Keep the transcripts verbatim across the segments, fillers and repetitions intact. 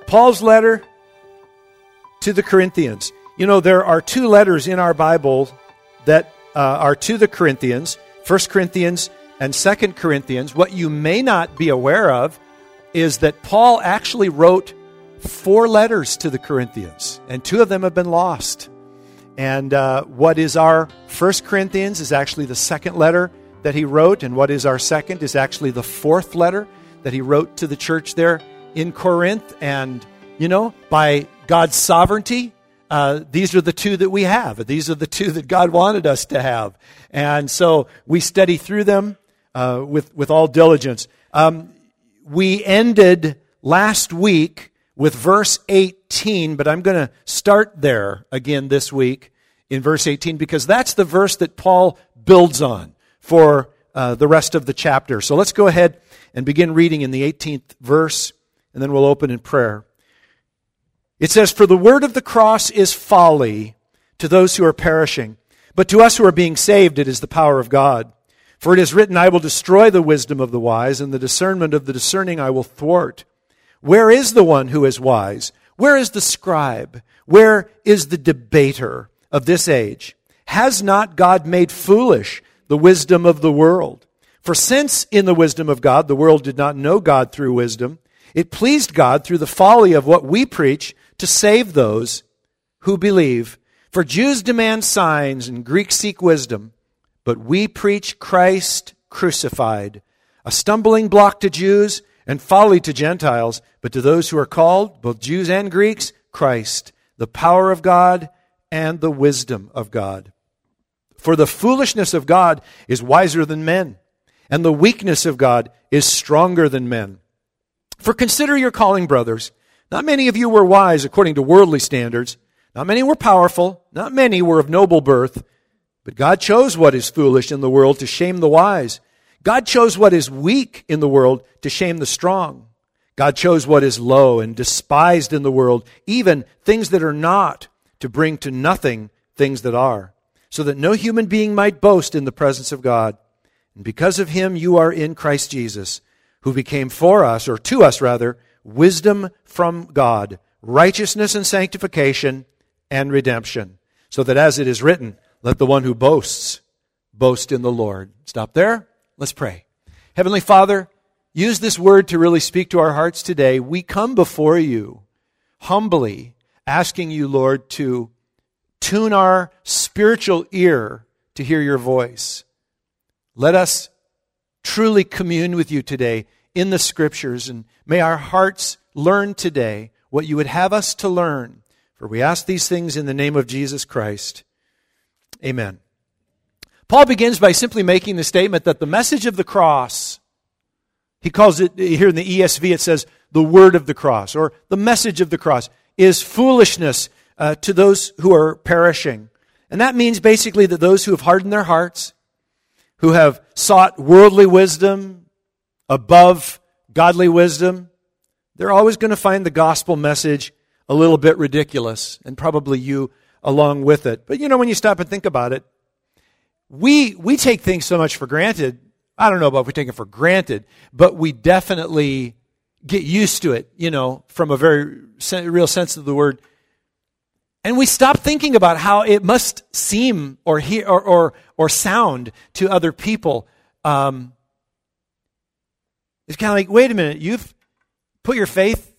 Paul's letter to the Corinthians. You know, there are two letters in our Bible that uh, are to the Corinthians, First Corinthians and Second Corinthians. What you may not be aware of is that Paul actually wrote four letters to the Corinthians, and two of them have been lost. And uh, what is our First Corinthians is actually the second letter that he wrote, and what is our second is actually the fourth letter that he wrote to the church there in Corinth. And, you know, by God's sovereignty, uh, these are the two that we have. These are the two that God wanted us to have. And so we study through them uh, with, with all diligence. Um, we ended last week with verse eighteen, but I'm going to start there again this week in verse eighteen, because that's the verse that Paul builds on for uh, the rest of the chapter. So let's go ahead and begin reading in the eighteenth verse, and then we'll open in prayer. It says, "For the word of the cross is folly to those who are perishing, but to us who are being saved it is the power of God. For it is written, I will destroy the wisdom of the wise, and the discernment of the discerning I will thwart. Where is the one who is wise? Where is the scribe? Where is the debater of this age? Has not God made foolish the wisdom of the world? For since in the wisdom of God the world did not know God through wisdom, it pleased God through the folly of what we preach to save those who believe. For Jews demand signs and Greeks seek wisdom, but we preach Christ crucified, a stumbling block to Jews and folly to Gentiles, but to those who are called, both Jews and Greeks, Christ, the power of God and the wisdom of God. For the foolishness of God is wiser than men, and the weakness of God is stronger than men. For consider your calling, brothers. Not many of you were wise according to worldly standards. Not many were powerful. Not many were of noble birth. But God chose what is foolish in the world to shame the wise. God chose what is weak in the world to shame the strong. God chose what is low and despised in the world, even things that are not, to bring to nothing things that are, so that no human being might boast in the presence of God. And because of him you are in Christ Jesus, who became for us, or to us rather, wisdom from God, righteousness and sanctification and redemption, so that as it is written, let the one who boasts boast in the Lord." Stop there. Let's pray. Heavenly Father, use this word to really speak to our hearts today. We come before you humbly, asking you, Lord, to tune our spiritual ear to hear your voice. Let us truly commune with you today in the Scriptures, and may our hearts learn today what you would have us to learn. For we ask these things in the name of Jesus Christ. Amen. Paul begins by simply making the statement that the message of the cross, he calls it, here in the E S V it says, the word of the cross, or the message of the cross, is foolishness uh, to those who are perishing. And that means basically that those who have hardened their hearts, who have sought worldly wisdom above godly wisdom, they're always going to find the gospel message a little bit ridiculous, and probably you along with it. But you know, when you stop and think about it, we we take things so much for granted. I don't know about if we take it for granted, but we definitely get used to it, you know, from a very real sense of the word. And we stop thinking about how it must seem or hear or or, or sound to other people. Um, it's kind of like, wait a minute, you've put your faith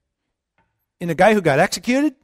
in a guy who got executed,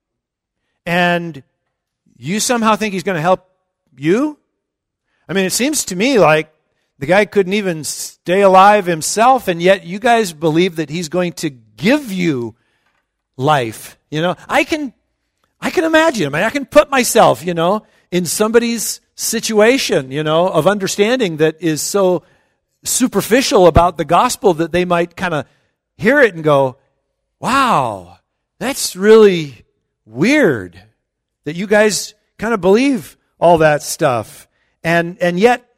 and you somehow think he's going to help you? I mean, it seems to me like the guy couldn't even stay alive himself, and yet you guys believe that he's going to give you life. You know, I can, I can imagine. I mean, I can put myself, you know, in somebody's situation, you know, of understanding that is so superficial about the gospel that they might kind of hear it and go, "Wow, that's really weird that you guys kind of believe all that stuff." And and yet,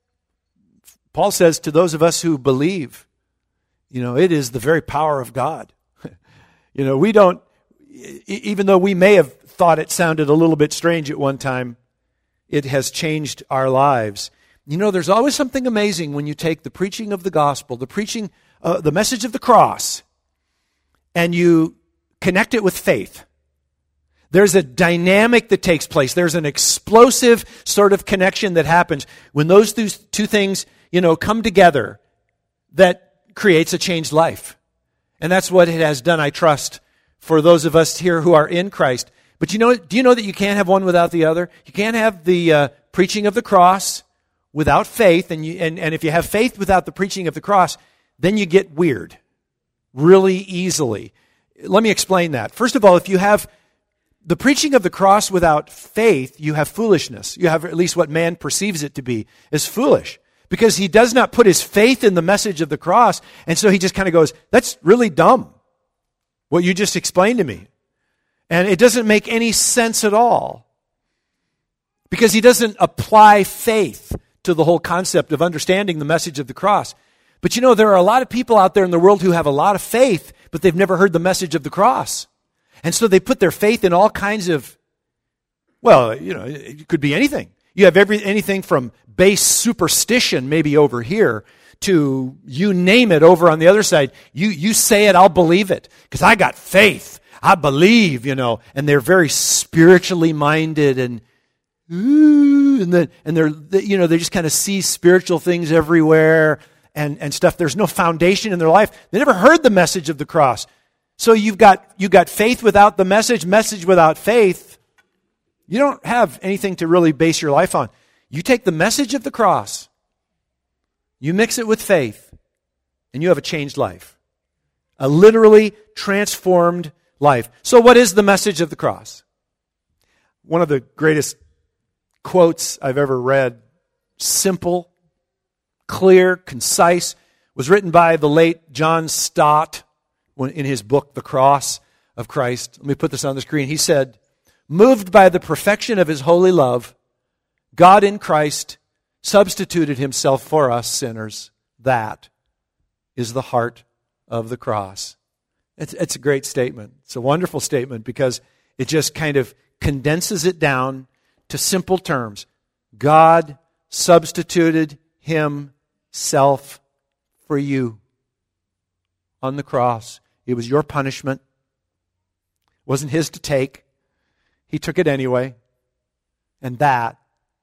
Paul says to those of us who believe, you know, it is the very power of God. You know, we don't, even though we may have thought it sounded a little bit strange at one time, it has changed our lives. You know, there's always something amazing when you take the preaching of the gospel, the preaching, uh, the message of the cross, and you connect it with faith. There's a dynamic that takes place. There's an explosive sort of connection that happens when those two things, you know, come together that creates a changed life. And that's what it has done, I trust, for those of us here who are in Christ. But you know, do you know that you can't have one without the other? You can't have the uh, preaching of the cross without faith. And, you, and, and if you have faith without the preaching of the cross, then you get weird really easily. Let me explain that. First of all, if you have the preaching of the cross without faith, you have foolishness. You have at least what man perceives it to be as foolish. Because he does not put his faith in the message of the cross, and so he just kind of goes, that's really dumb, what you just explained to me. And it doesn't make any sense at all. Because he doesn't apply faith to the whole concept of understanding the message of the cross. But you know, there are a lot of people out there in the world who have a lot of faith, but they've never heard the message of the cross. And so they put their faith in all kinds of, well, you know, it could be anything. You have every anything from base superstition, maybe over here, to you name it over on the other side. You you say it, I'll believe it, because I got faith. I believe, you know. And they're very spiritually minded, and ooh, and then and they're they, you know they just kind of see spiritual things everywhere and and stuff. There's no foundation in their life. They never heard the message of the cross. So you've got you got faith without the message, message without faith. You don't have anything to really base your life on. You take the message of the cross, you mix it with faith, and you have a changed life. A literally transformed life. So what is the message of the cross? One of the greatest quotes I've ever read, simple, clear, concise, was written by the late John Stott in his book, The Cross of Christ. Let me put this on the screen. He said, moved by the perfection of his holy love, God in Christ substituted himself for us sinners. That is the heart of the cross. It's, it's a great statement. It's a wonderful statement because it just kind of condenses it down to simple terms. God substituted himself for you on the cross. It was your punishment. It wasn't his to take. He took it anyway. And that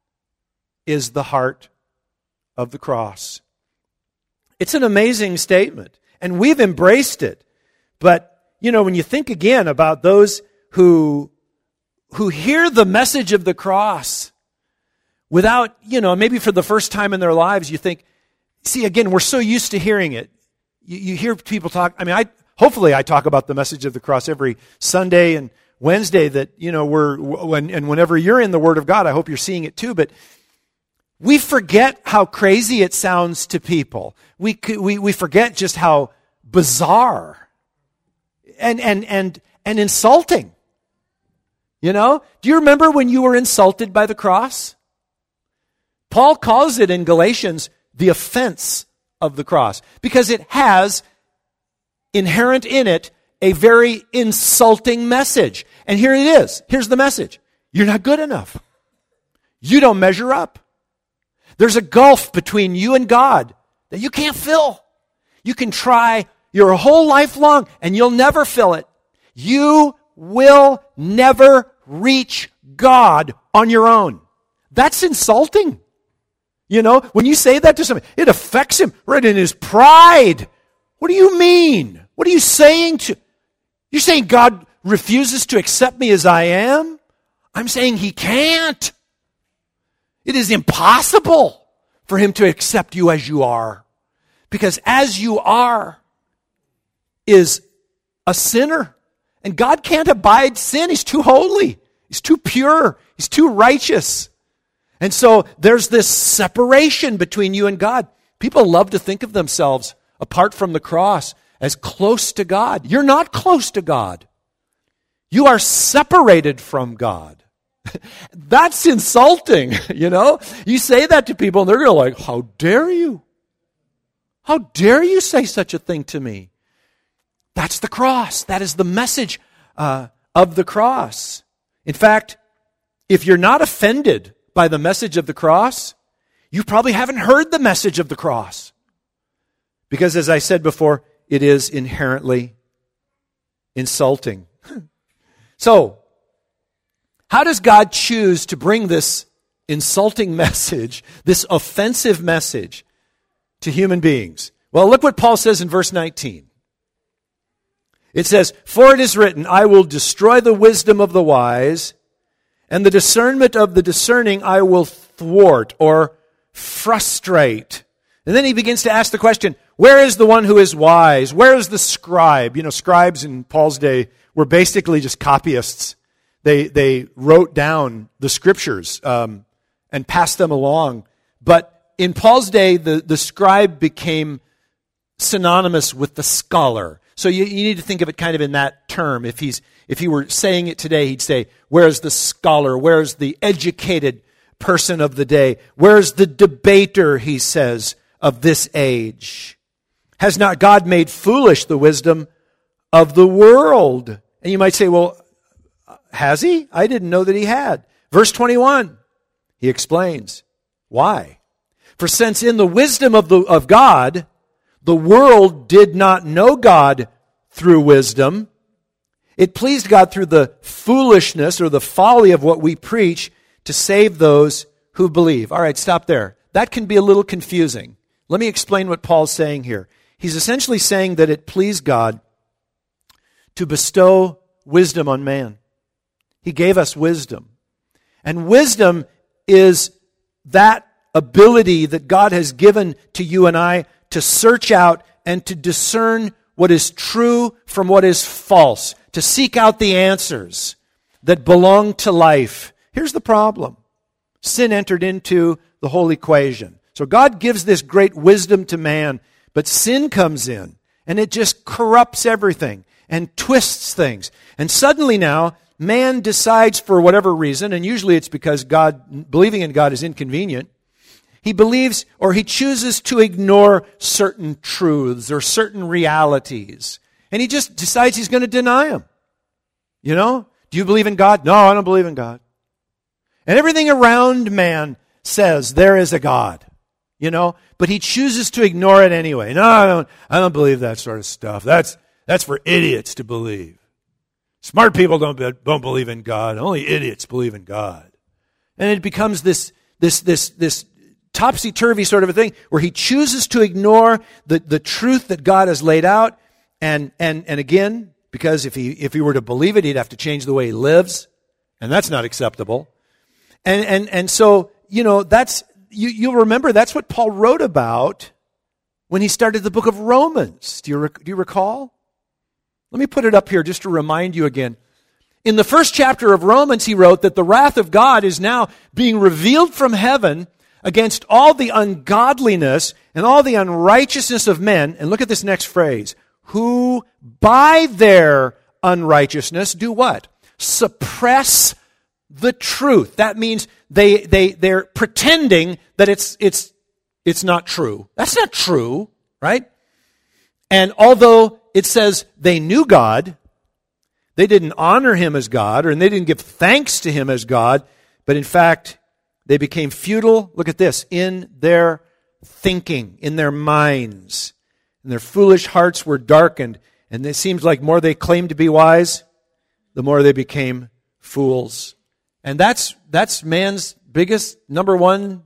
is the heart of the cross. It's an amazing statement. And we've embraced it. But, you know, when you think again about those who, who hear the message of the cross without, you know, maybe for the first time in their lives, you think, see, again, we're so used to hearing it. You, you hear people talk, I mean, I hopefully I talk about the message of the cross every Sunday and Wednesday that, you know, we're, when, and whenever you're in the Word of God, I hope you're seeing it too, but we forget how crazy it sounds to people. We, we, we forget just how bizarre and, and, and, and insulting. You know? Do you remember when you were insulted by the cross? Paul calls it in Galatians the offense of the cross because it has inherent in it a very insulting message. And here it is. Here's the message. You're not good enough. You don't measure up. There's a gulf between you and God that you can't fill. You can try your whole life long and you'll never fill it. You will never reach God on your own. That's insulting. You know, when you say that to somebody, it affects him right in his pride. What do you mean? What are you saying to... You're saying God refuses to accept me as I am? I'm saying he can't. It is impossible for him to accept you as you are. Because as you are is a sinner. And God can't abide sin. He's too holy. He's too pure. He's too righteous. And so there's this separation between you and God. People love to think of themselves apart from the cross as close to God. You're not close to God. You are separated from God. That's insulting, you know? You say that to people and they're going to like, how dare you? How dare you say such a thing to me? That's the cross. That is the message uh, of the cross. In fact, if you're not offended by the message of the cross, you probably haven't heard the message of the cross. Because as I said before, it is inherently insulting. So, how does God choose to bring this insulting message, this offensive message to human beings? Well, look what Paul says in verse nineteen. It says, "For it is written, I will destroy the wisdom of the wise, and the discernment of the discerning I will thwart," or frustrate. And then he begins to ask the question, where is the one who is wise? Where is the scribe? You know, scribes in Paul's day were basically just copyists. They they wrote down the scriptures um, and passed them along. But in Paul's day, the, the scribe became synonymous with the scholar. So you, you need to think of it kind of in that term. If he's if he were saying it today, he'd say, where's the scholar? Where's the educated person of the day? Where's the debater, he says, of this age? Has not God made foolish the wisdom of the world? And you might say, well, has he? I didn't know that he had. Verse twenty-one, he explains why. For since in the wisdom of the of God, the world did not know God through wisdom, it pleased God through the foolishness or the folly of what we preach to save those who believe. All right, stop there. That can be a little confusing. Let me explain what Paul's saying here. He's essentially saying that it pleased God to bestow wisdom on man. He gave us wisdom. And wisdom is that ability that God has given to you and I to search out and to discern what is true from what is false, to seek out the answers that belong to life. Here's the problem. Sin entered into the whole equation. So God gives this great wisdom to man, but sin comes in and it just corrupts everything and twists things. And suddenly now, man decides for whatever reason, and usually it's because God, believing in God is inconvenient, he believes or he chooses to ignore certain truths or certain realities. And he just decides he's going to deny them. You know? Do you believe in God? No, I don't believe in God. And everything around man says there is a God. You know? But he chooses to ignore it anyway. No, I don't, I don't believe that sort of stuff. That's, that's for idiots to believe. Smart people don't, don't believe in God. Only idiots believe in God. And it becomes this, this, this, this topsy-turvy sort of a thing where he chooses to ignore the, the truth that God has laid out. And, and, and again, because if he, if he were to believe it, he'd have to change the way he lives. And that's not acceptable. And, and, and so, you know, that's, you, you'll remember that's what Paul wrote about when he started the book of Romans. Do you, rec- do you recall? Let me put it up here just to remind you again. In the first chapter of Romans, he wrote that the wrath of God is now being revealed from heaven against all the ungodliness and all the unrighteousness of men. And look at this next phrase. Who by their unrighteousness do what? Suppress the truth. That means they, they, they're pretending that it's, it's, it's not true. That's not true, right? And although it says they knew God, they didn't honor him as God, or they didn't give thanks to him as God, but in fact, they became futile, look at this, in their thinking, in their minds. And their foolish hearts were darkened, and it seems like more they claimed to be wise, the more they became fools. And that's that's man's biggest, number one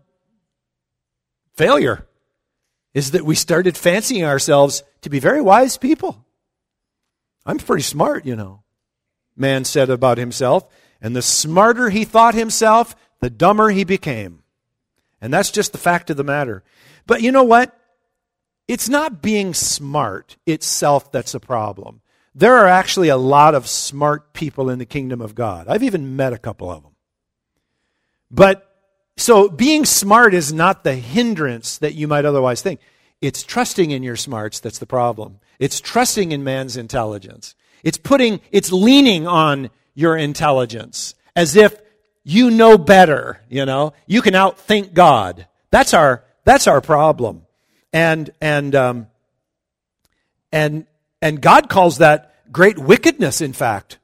failure, is that we started fancying ourselves to be very wise people. I'm pretty smart, you know, man said about himself. And the smarter he thought himself, the dumber he became. And that's just the fact of the matter. But you know what? It's not being smart itself that's a problem. There are actually a lot of smart people in the kingdom of God. I've even met a couple of them. But, so being smart is not the hindrance that you might otherwise think. It's trusting in your smarts that's the problem. It's trusting in man's intelligence. It's putting, it's leaning on your intelligence as if you know better, you know. You can outthink God. That's our, that's our problem. And, and, um, and, and God calls that great wickedness, in fact.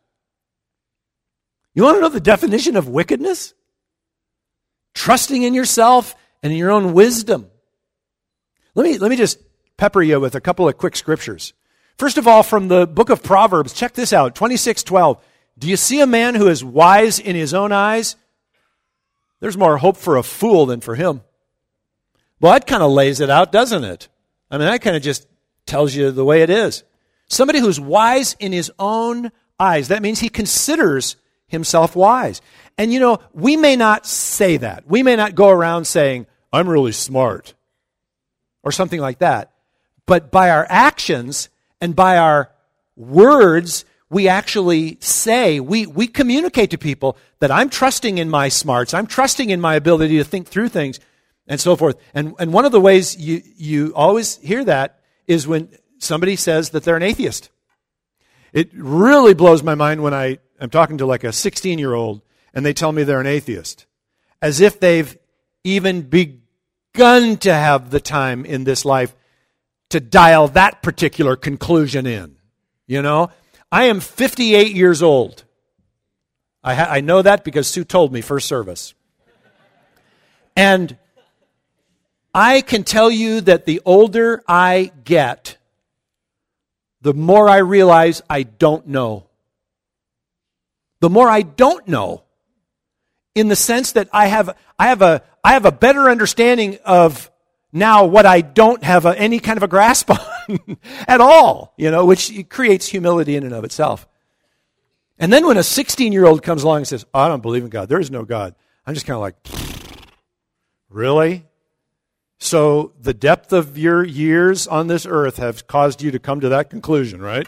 You want to know the definition of wickedness? Trusting in yourself and in your own wisdom. Let me, let me just pepper you with a couple of quick scriptures. First of all, from the book of Proverbs, check this out, twenty-six twelve. Do you see a man who is wise in his own eyes? There's more hope for a fool than for him. Well, that kind of lays it out, doesn't it? I mean, that kind of just tells you the way it is. Somebody who's wise in his own eyes. That means he considers himself wise. And you know, we may not say that. We may not go around saying, I'm really smart, or something like that. But by our actions and by our words, we actually say, we, we communicate to people that I'm trusting in my smarts, I'm trusting in my ability to think through things, and so forth. And, and one of the ways you, you always hear that is when somebody says that they're an atheist. It really blows my mind when I am talking to like a sixteen-year-old and they tell me they're an atheist, as if they've even begun to have the time in this life to dial that particular conclusion in. You know, I am fifty-eight years old. I, ha- I know that because Sue told me first service. And I can tell you that the older I get, the more I realize I don't know. The more I don't know, in the sense that I have, I have a, I have a better understanding of now what I don't have a, any kind of a grasp on at all, you know, which creates humility in and of itself. And then when a sixteen-year-old comes along and says, oh, I don't believe in God, there is no God, I'm just kind of like, really? So the depth of your years on this earth have caused you to come to that conclusion, right?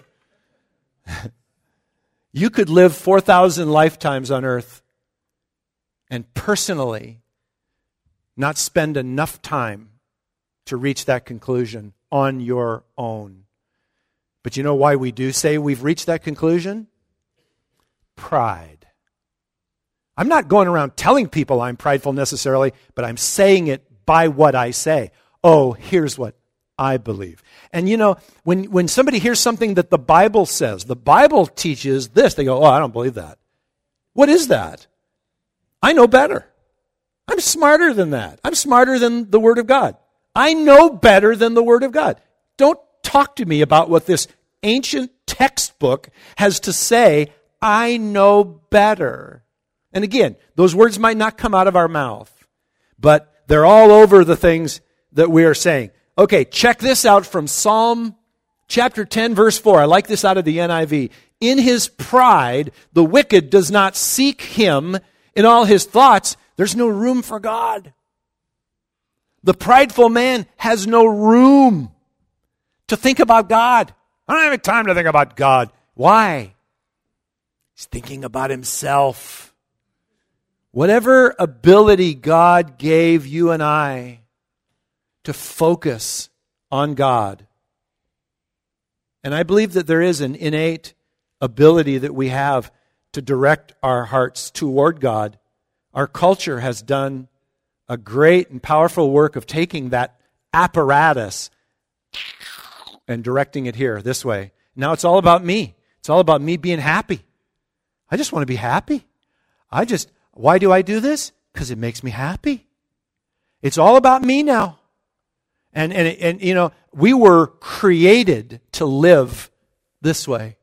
You could live four thousand lifetimes on earth and personally not spend enough time to reach that conclusion on your own. But you know why we do say we've reached that conclusion? Pride. I'm not going around telling people I'm prideful necessarily, but I'm saying it by what I say. Oh, here's what I believe. And you know, when, when somebody hears something that the Bible says, the Bible teaches this, they go, oh, I don't believe that. What is that? I know better. I'm smarter than that. I'm smarter than the Word of God. I know better than the Word of God. Don't talk to me about what this ancient textbook has to say. I know better. And again, those words might not come out of our mouth, but they're all over the things that we are saying. Okay, check this out from Psalm chapter ten, verse four. I like this out of the N I V. In his pride, the wicked does not seek him. In all his thoughts, there's no room for God. The prideful man has no room to think about God. I don't have time to think about God. Why? He's thinking about himself. Whatever ability God gave you and I to focus on God, and I believe that there is an innate ability that we have to direct our hearts toward God. Our culture has done a great and powerful work of taking that apparatus and directing it here, this way. Now it's all about me. It's all about me being happy. I just want to be happy. I just, why do I do this? Because it makes me happy. It's all about me now. And, and, and, you know, we were created to live this way.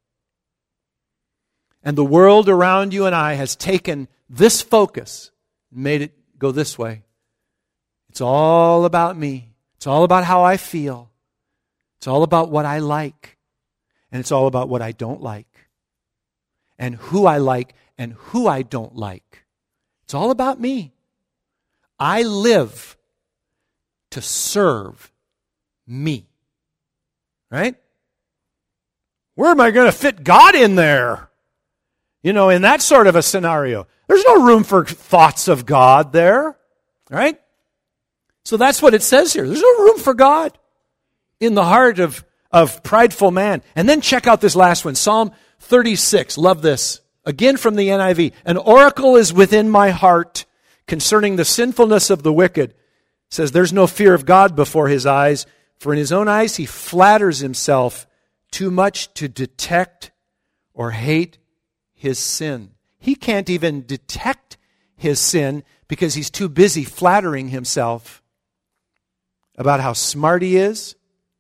And the world around you and I has taken this focus and made it go this way. It's all about me. It's all about how I feel. It's all about what I like. And it's all about what I don't like. And who I like and who I don't like. It's all about me. I live to serve me. Right? Where am I going to fit God in there? You know, in that sort of a scenario. There's no room for thoughts of God there. Right? So that's what it says here. There's no room for God in the heart of, of prideful man. And then check out this last one. Psalm thirty-six. Love this. Again from the N I V. An oracle is within my heart concerning the sinfulness of the wicked. It says there's no fear of God before his eyes, for in his own eyes he flatters himself too much to detect or hate his sin. He can't even detect his sin because he's too busy flattering himself about how smart he is,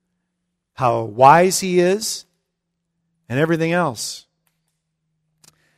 how wise he is, and everything else.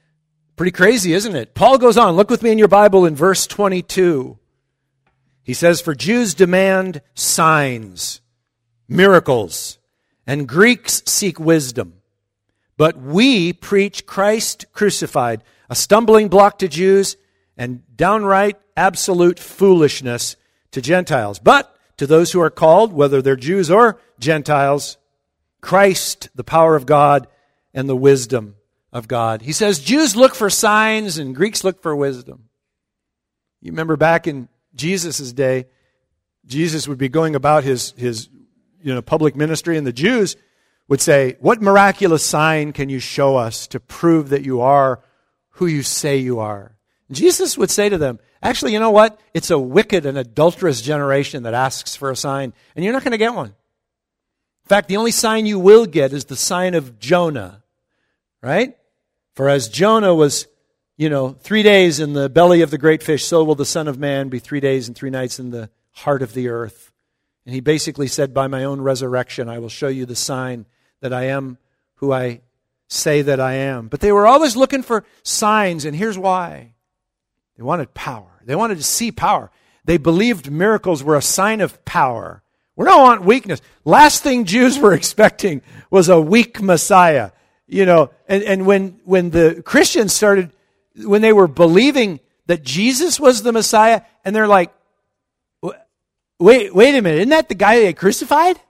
Pretty crazy, isn't it? Paul goes on. Look with me in your Bible in verse twenty-two. He says, for Jews demand signs, miracles, and Greeks seek wisdom. But we preach Christ crucified, a stumbling block to Jews and downright absolute foolishness to Gentiles. But to those who are called, whether they're Jews or Gentiles, Christ, the power of God and the wisdom of God. He says Jews look for signs and Greeks look for wisdom. You remember back in Jesus' day, Jesus would be going about his, his you know, public ministry, and the Jews would say, what miraculous sign can you show us to prove that you are who you say you are? And Jesus would say to them, actually, you know what? It's a wicked and adulterous generation that asks for a sign, and you're not going to get one. In fact, the only sign you will get is the sign of Jonah, right? For as Jonah was, you know, three days in the belly of the great fish, so will the Son of Man be three days and three nights in the heart of the earth. And he basically said, by my own resurrection, I will show you the sign that I am who I say that I am. But they were always looking for signs, and here's why. They wanted power. They wanted to see power. They believed miracles were a sign of power. We don't want weakness. Last thing Jews were expecting was a weak Messiah. You know, and, and when, when the Christians started, when they were believing that Jesus was the Messiah, and they're like, wait, wait a minute, isn't that the guy they crucified?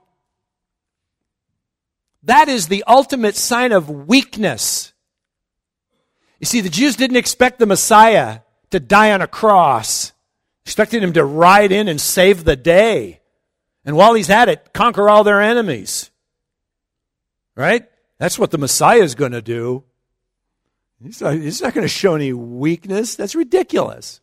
That is the ultimate sign of weakness. You see, the Jews didn't expect the Messiah to die on a cross. Expected him to ride in and save the day. And while he's at it, conquer all their enemies. Right? That's what the Messiah is going to do. He's not, he's not going to show any weakness. That's ridiculous.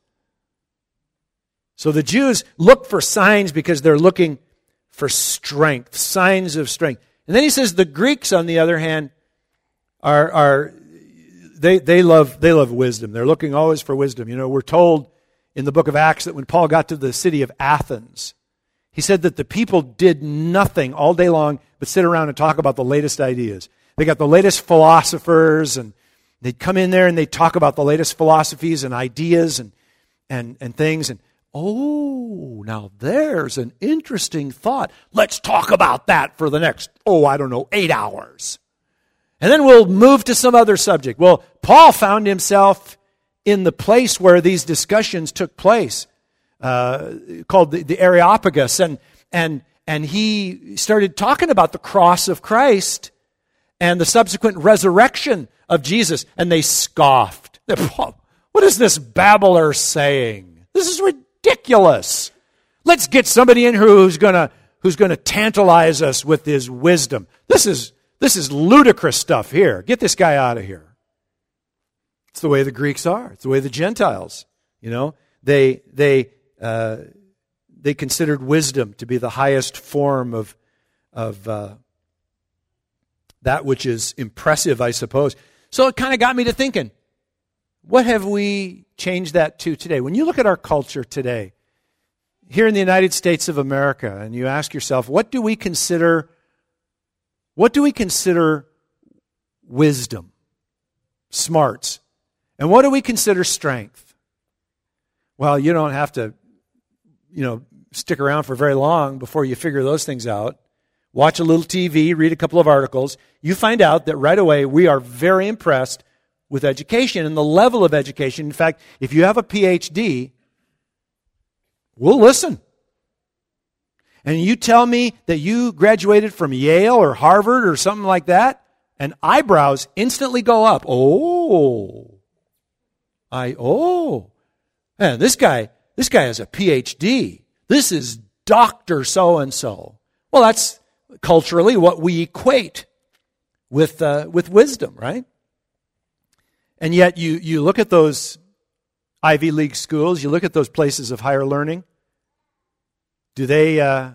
So the Jews look for signs because they're looking for strength, signs of strength. And then he says the Greeks, on the other hand, are are they they love they love wisdom. They're looking always for wisdom. You know, we're told in the book of Acts that when Paul got to the city of Athens, he said that the people did nothing all day long but sit around and talk about the latest ideas. They got the latest philosophers, and they'd come in there and they'd talk about the latest philosophies and ideas and and and things. And oh, now there's an interesting thought. Let's talk about that for the next, oh, I don't know, eight hours. And then we'll move to some other subject. Well, Paul found himself in the place where these discussions took place, uh, called the, the Areopagus, and and and he started talking about the cross of Christ and the subsequent resurrection of Jesus, and they scoffed. What is this babbler saying? This is ridiculous. Let's get somebody in who's gonna who's gonna tantalize us with his wisdom. This is this is ludicrous stuff here. Get this guy out of here. It's the way the Greeks are. It's the way the Gentiles. You know, they they uh, they considered wisdom to be the highest form of of uh, that which is impressive, I suppose. So it kind of got me to thinking, what have we changed that to today? When you look at our culture today, here in the United States of America, and you ask yourself, what do we consider, what do we consider wisdom, smarts, and what do we consider strength? Well, you don't have to, you know, stick around for very long before you figure those things out. Watch a little T V, read a couple of articles. You find out that right away we are very impressed with education and the level of education. In fact, if you have a P H D, we'll listen. And you tell me that you graduated from Yale or Harvard or something like that, and eyebrows instantly go up. Oh, I, oh, man, this guy, this guy has a P H D. This is Doctor so-and-so. Well, that's culturally what we equate with uh, with wisdom, right? And yet you, you look at those Ivy League schools, you look at those places of higher learning, do they, uh,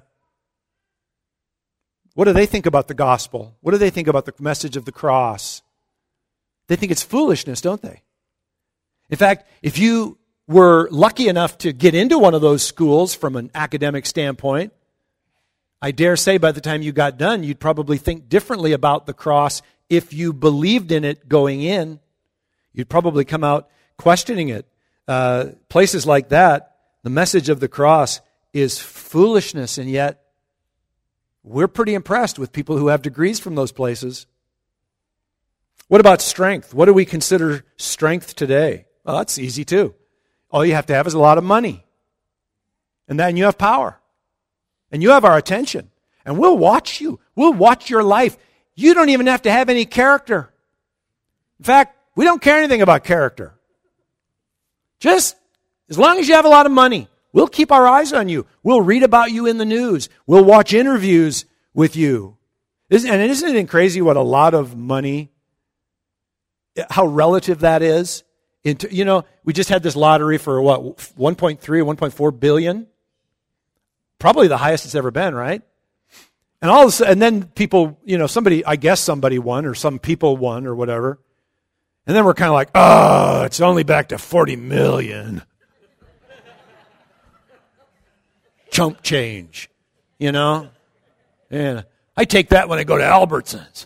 what do they think about the gospel? What do they think about the message of the cross? They think it's foolishness, don't they? In fact, if you were lucky enough to get into one of those schools from an academic standpoint, I dare say by the time you got done, you'd probably think differently about the cross if you believed in it going in. You'd probably come out questioning it. Uh, places like that, the message of the cross is foolishness, and yet we're pretty impressed with people who have degrees from those places. What about strength? What do we consider strength today? Well, that's easy too. All you have to have is a lot of money. And then you have power. And you have our attention. And we'll watch you. We'll watch your life. You don't even have to have any character. In fact, we don't care anything about character. Just as long as you have a lot of money, we'll keep our eyes on you. We'll read about you in the news. We'll watch interviews with you. And isn't it crazy what a lot of money, how relative that is? Into, you know, we just had this lottery for what, one point three, one point four billion? Probably the highest it's ever been, right? And all of a sudden, and then people, you know, somebody, I guess somebody won, or some people won, or whatever. And then we're kind of like, oh, it's only back to forty million. Chump change, you know? And I take that when I go to Albertsons.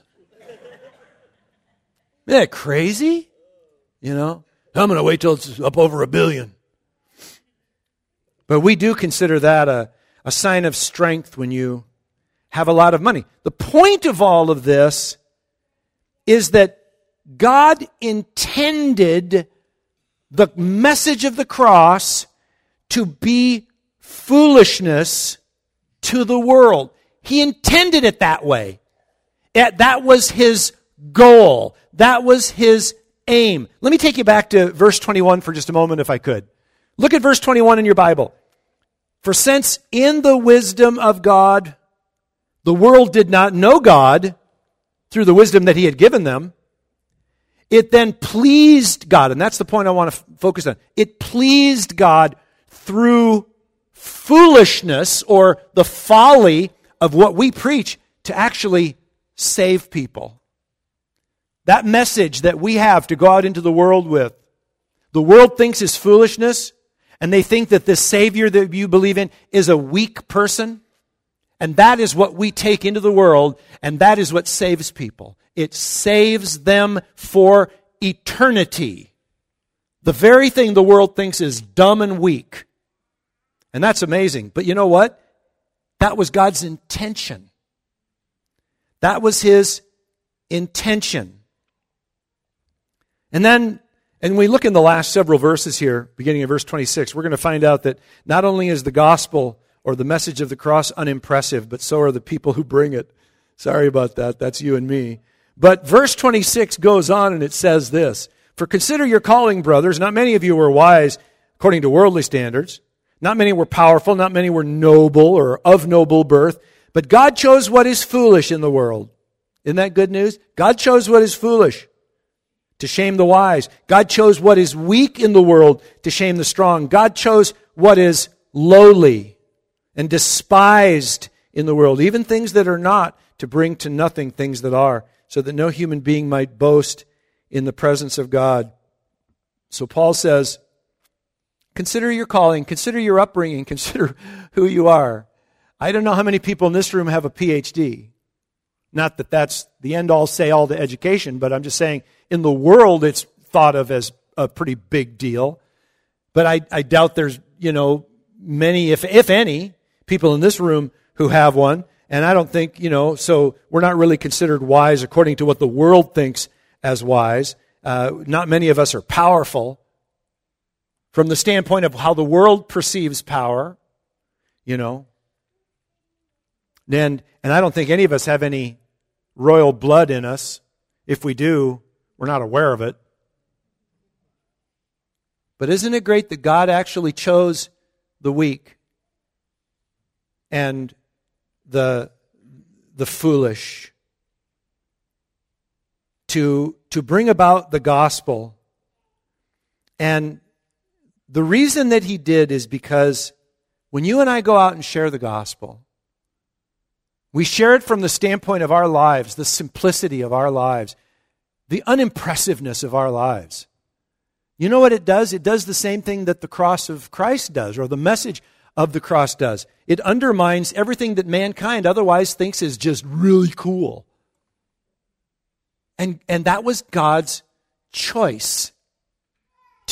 Isn't that crazy? You know? I'm going to wait till it's up over a billion. But we do consider that a, a sign of strength when you have a lot of money. The point of all of this is that God intended the message of the cross to be foolishness to the world. He intended it that way. That was His goal. That was His aim. Let me take you back to verse twenty-one for just a moment, if I could. Look at verse twenty-one in your Bible. For since in the wisdom of God, the world did not know God through the wisdom that He had given them, it then pleased God, and that's the point I want to f- focus on. It pleased God through foolishness or the folly of what we preach to actually save people. That message that we have to go out into the world with, the world thinks is foolishness, and they think that this Savior that you believe in is a weak person. And that is what we take into the world, and that is what saves people. It saves them for eternity. The very thing the world thinks is dumb and weak. And that's amazing. But you know what? That was God's intention. That was His intention. And then, and we look in the last several verses here, beginning of verse twenty-six, we're going to find out that not only is the gospel or the message of the cross unimpressive, but so are the people who bring it. Sorry about that. That's you and me. But verse twenty-six goes on and it says this, for consider your calling, brothers. Not many of you were wise according to worldly standards. Not many were powerful. Not many were noble or of noble birth. But God chose what is foolish in the world. Isn't that good news? God chose what is foolish to shame the wise. God chose what is weak in the world to shame the strong. God chose what is lowly and despised in the world, even things that are not, to bring to nothing things that are, so that no human being might boast in the presence of God. So Paul says, consider your calling, consider your upbringing, consider who you are. I don't know how many people in this room have a P H D. Not that that's the end-all, say-all to education, but I'm just saying in the world it's thought of as a pretty big deal. But I, I doubt there's, you know, many, if if any, people in this room who have one. And I don't think, you know, so we're not really considered wise according to what the world thinks as wise. Uh, not many of us are powerful from the standpoint of how the world perceives power, you know. And, and I don't think any of us have any royal blood in us. If we do, we're not aware of it. But isn't it great that God actually chose the weak and the the foolish to to bring about the gospel? And the reason that He did is because when you and I go out and share the gospel, we share it from the standpoint of our lives, the simplicity of our lives, the unimpressiveness of our lives. You know what it does? It does the same thing that the cross of Christ does, or the message of the cross does. It undermines everything that mankind otherwise thinks is just really cool. And, and that was God's choice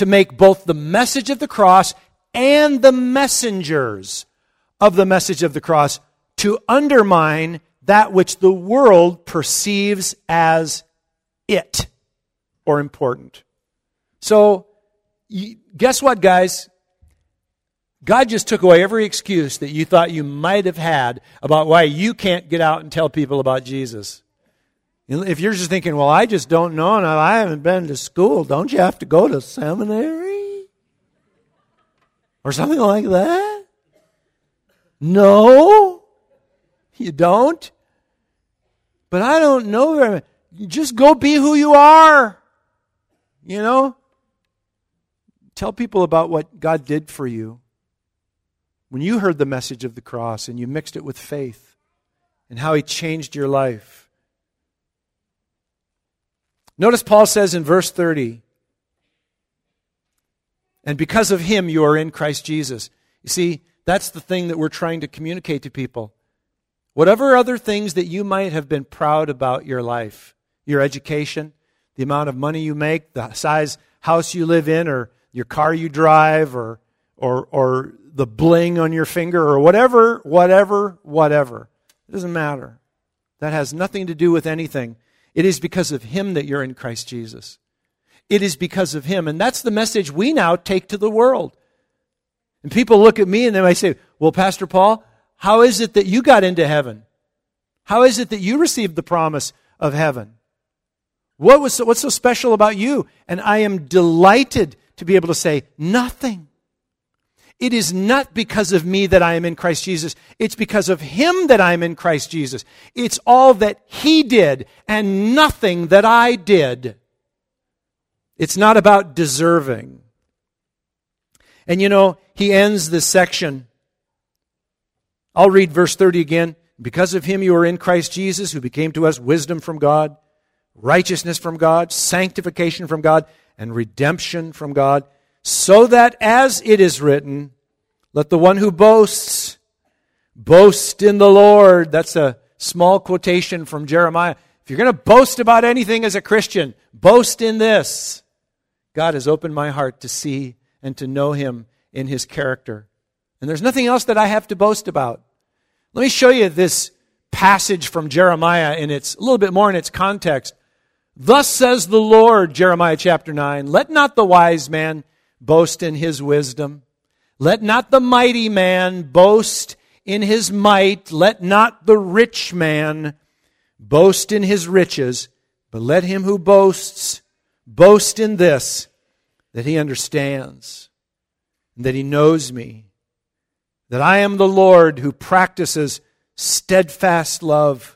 to make both the message of the cross and the messengers of the message of the cross to undermine that which the world perceives as it or important. So, guess what, guys? God just took away every excuse that you thought you might have had about why you can't get out and tell people about Jesus. If you're just thinking, well, I just don't know, and I haven't been to school, don't you have to go to seminary? Or something like that? No, you don't. But I don't know very much. Just go be who you are. You know? Tell people about what God did for you when you heard the message of the cross and you mixed it with faith and how He changed your life. Notice Paul says in verse thirty, and because of Him you are in Christ Jesus. You see, that's the thing that we're trying to communicate to people. Whatever other things that you might have been proud about your life, your education, the amount of money you make, the size house you live in, or your car you drive, or or or the bling on your finger, or whatever, whatever, whatever. It doesn't matter. That has nothing to do with anything. It is because of Him that you're in Christ Jesus. It is because of Him. And that's the message we now take to the world. And people look at me and they might say, well, Pastor Paul, how is it that you got into heaven? How is it that you received the promise of heaven? What was so, what's so special about you? And I am delighted to be able to say, nothing. It is not because of me that I am in Christ Jesus. It's because of Him that I am in Christ Jesus. It's all that He did and nothing that I did. It's not about deserving. And you know, he ends this section. I'll read verse thirty again. Because of Him you are in Christ Jesus, who became to us wisdom from God, righteousness from God, sanctification from God, and redemption from God, so that as it is written, let the one who boasts, boast in the Lord. That's a small quotation from Jeremiah. If you're going to boast about anything as a Christian, boast in this. God has opened my heart to see and to know Him in His character. And there's nothing else that I have to boast about. Let me show you this passage from Jeremiah in its, a little bit more in its context. Thus says the Lord, Jeremiah chapter nine, let not the wise man boast in his wisdom. Let not the mighty man boast in his might. Let not the rich man boast in his riches. But let him who boasts boast in this, that he understands, and that he knows me, that I am the Lord who practices steadfast love,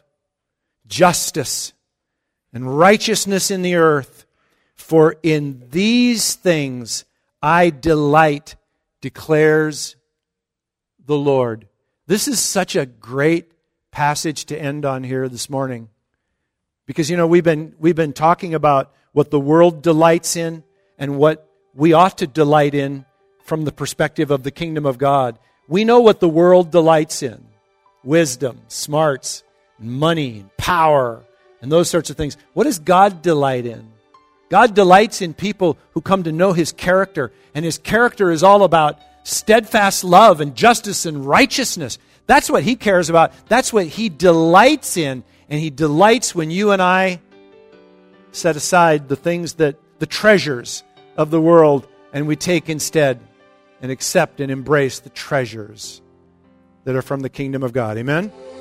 justice, and righteousness in the earth. For in these things I delight, declares the Lord. This is such a great passage to end on here this morning. Because, you know, we've been we've been talking about what the world delights in and what we ought to delight in from the perspective of the kingdom of God. We know what the world delights in. Wisdom, smarts, money, power, and those sorts of things. What does God delight in? God delights in people who come to know His character, and His character is all about steadfast love and justice and righteousness. That's what He cares about. That's what He delights in, and He delights when you and I set aside the things that, the treasures of the world, and we take instead and accept and embrace the treasures that are from the kingdom of God. Amen?